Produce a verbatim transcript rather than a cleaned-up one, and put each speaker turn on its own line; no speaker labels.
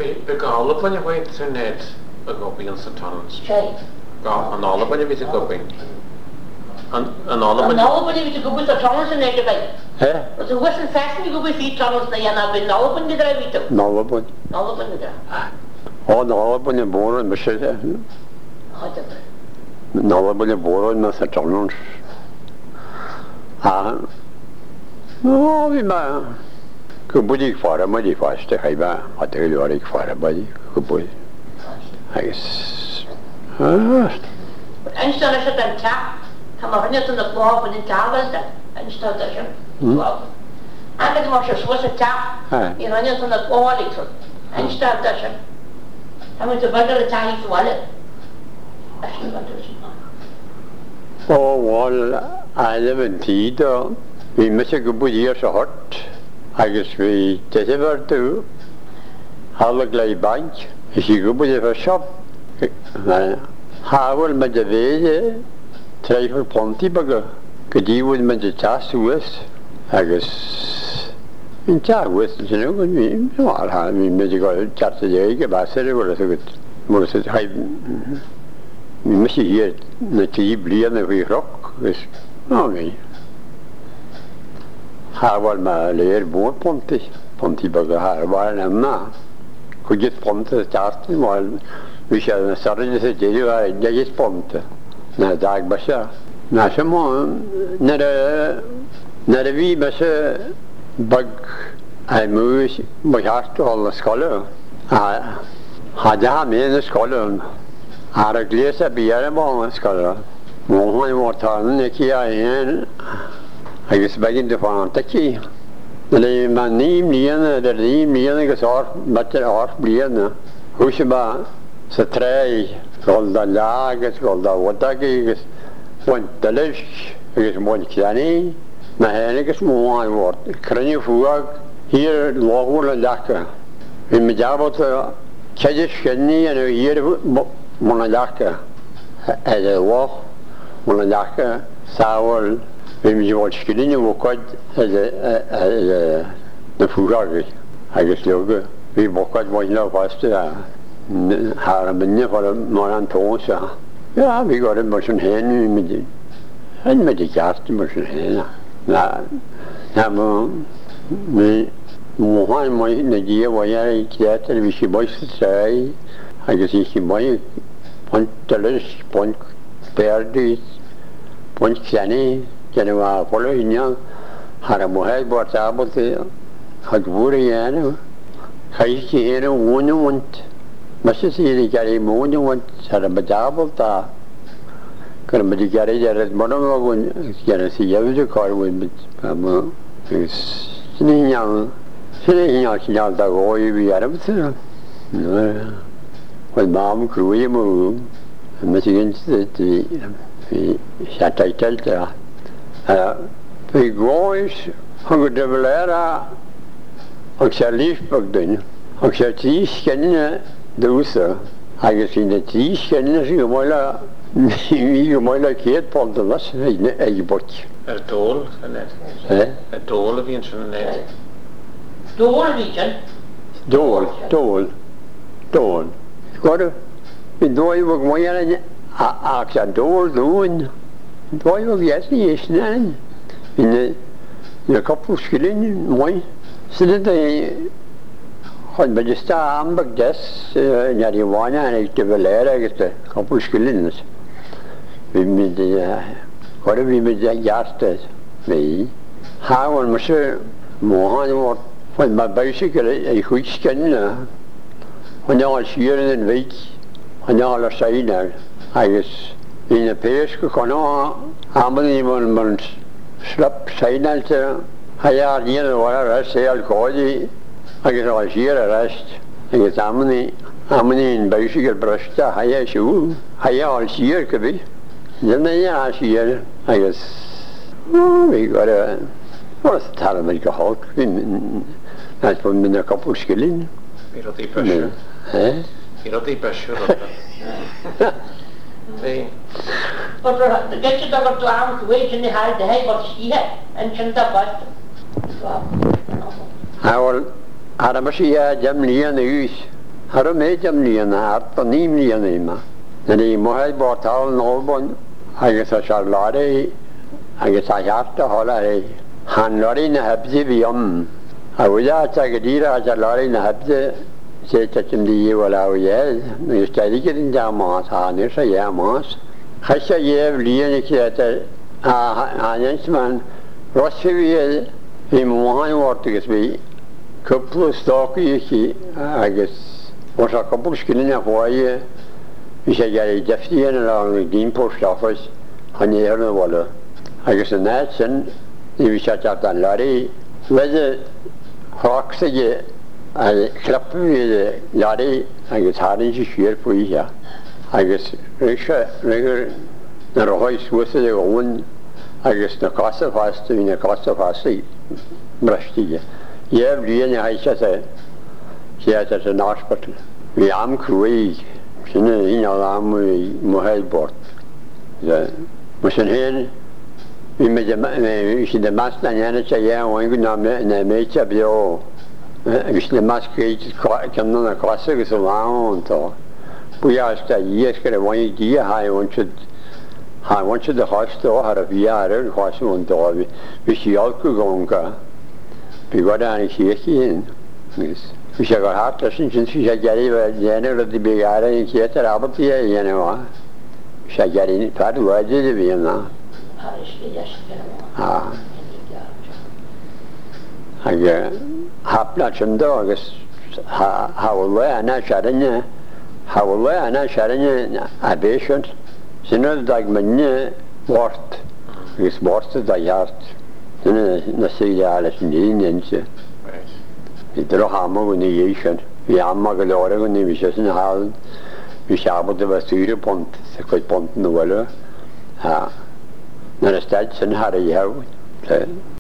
Be all van je weet zo net een gopping in Satanas.
Zij.
Ja, en alle van je weet een gopping. En en alle van
En alle van je weet een gopping Satanas en net erbij.
Hè?
Dat is een vast niet gopping vier Satanas na je naar binnen alle van je erbij weet.
Alle van.
Alle van je erbij.
Oh, alle van je boren misschien.
Had het.
Alle van je boren met Satanas. Ah. Oh, wie maar. Kemudian fara madi faste kaiba ateli warik fara madi kebui. Ais. Ah.
En stel als het dan tja, dan mag je net in de klauw van de taal is dat. En stel dat je klauw. En dan mag je zo ze tja, je gaat net in de klauw ligt. En stel dat je. Dan moet je buiten de taal niet wallen. Dat is niet wat er is.
Oh, wal, alle ventido. Vi måste kebui så hårt. Agus vi december tu halva glei bank. Ik go bij de shop. Havel met de wege. Trijfel ponti baga. Kediwud met de tas was. Agus in tas was je nog niet. Maar ha mi met de tas de je baser wordt het goed. Moet het hij mi moet hier natuurlijk blijven we rok. Dus oké. Havel maar leer boer ponti. Ponti baga havel en na. Kujit ponte tasten maar we zijn sarren ze deel waar je ponte. Na dag basha. Na samo na de na de wie basha bag hij moest maar hard al scholen. Ah haja me scholen. Haar gleesa biare maar scholen. Mohan wordt aan ne kia en hij is begin te van tekkie. Nee, maar niet meer, dat niet meer gezorgd met er af blijven. Hoe je maar ze trein, golda lagen, golda wattagen, want dat is is mooi klein, maar hij is mooi wordt. Kan je voelen hier lopen lachen. In mijn job wat kijk je niet en hier mooi lachen. Hij is wel mooi lachen, samen. We je wat schillen we kort de de voertuig. Hij is lopen. We bokken wat nou vast ja. Haar binnen voor maar aan toons ja. Ja, we gaan maar zo'n heen met die. En met die gast maar zo'n heen. Nou, nou we mogen mooi naar die waar jij kijkt en we je mooi zei. Hij is hier mooi van telus, van perdi, van kleine. Jadi wah kalau ini hari muhai buat apa tu, hadbur ya ni, hari ini wujud want, masih sih cari wujud want, hari berjabul ta, kalau berjadi cari jarak mana maupun, jadi siapa tu kau pun, kamu, sini yang, sini yang siapa tak kau biar apa tu, kalau mahu keruai mahu, masih kan tu, siapa titel tu. Vi går is, han det väl är och så livsbygden. Och så tisken dosa. Han är sina tisken så måla vi måla ket på det var så är ju bort.
Är dål eller?
Eh?
Är dål vi inte net.
Dål vilken?
Dål, dål. Dål. Ska du? Vi då ju vad måla a a dål dån. Då är jag jätte snäll. Men jag kapar skillen moi. Så det är har bästa ambagdas när det var när det var lära det kapar skillen. Vi med det har vi med det hjärtat. Vi har måste mohan var för man basically i skitskan. Och jag har skyren en vik. Och jag har säger I in de peeske kon aan iemand man slap zijn als hij ja niet waar rest heel kooi hij is al hier rest hij is ameni ameni in bijzonder brasta hij is hoe hij al hier kebi dan ja hier hij is we gaan wat het met gehaald in het van mijn kapot schillen
Hier dat die pasje.
hè
Hier dat die pasje. Nee.
Maar de getje dat er toe aan geweest in de haal de hij wat hier en kan dat wat. Hij
wil, hij was hier jam niet aan de huis. har du med dem líana hart og ním líana ima. Na í mohai bortal nóbon agus a charlare agus a hart a hola é. Han lori na habzi biam. A uja ta gadira a lori na habzi se tachim di wala uya. Nu stadi kedin jamas ha ne sa yamas. Khasha yev líana kiata a hansman Rossevi i mohai vortiges bi. Couple stock iki agus was a couple skilina hoye is a gary deftian along the post office han er no wala agus a natsen i vi chat at an lari whether hoxige a klapp vi lari agus harin sig sjør på ja agus risha regur na rohoi suose de on agus na kassa fast i na kassa fast i brastige ja blien ja ich sa ja das ein hospital vi am krui sine in alam mohai bort ja musen hen vi med vi de mas na yana cha ja wangu na me na me cha bio vi de mas ke kan na klasse ge so laon to puja sta yeskere wani dia hai wanted ha wanted the hospital har a viare hospital und da vi vi shi alkugonga vi var där i kyrkan vi ska gå hart och sen vi ska göra det gärna det begära i kyrkan arbetet igen va vi ska göra det för vad det är vi na ja jag hapla som dags ha ha wala ana sharanya ha wala ana sharanya a patient sen dag men vart vi smart det hjärt na sig alles ninje vi drar hamma och nation vi amma galore och ni vi sen har vi shabot det var styre pont så kort pont nu eller ha när det stad sen har jag